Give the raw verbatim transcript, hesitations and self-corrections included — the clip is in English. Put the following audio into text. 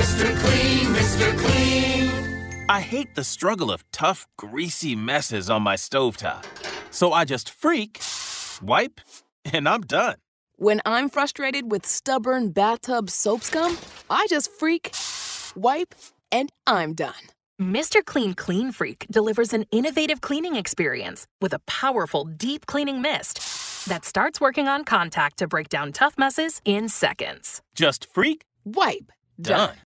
Mister Clean, Mister Clean. I hate the struggle of tough, greasy messes on my stovetop. So I just freak, wipe, and I'm done. When I'm frustrated with stubborn bathtub soap scum, I just freak, wipe, and I'm done. Mister Clean Clean Freak delivers an innovative cleaning experience with a powerful, deep cleaning mist that starts working on contact to break down tough messes in seconds. Just freak, Wipe. done.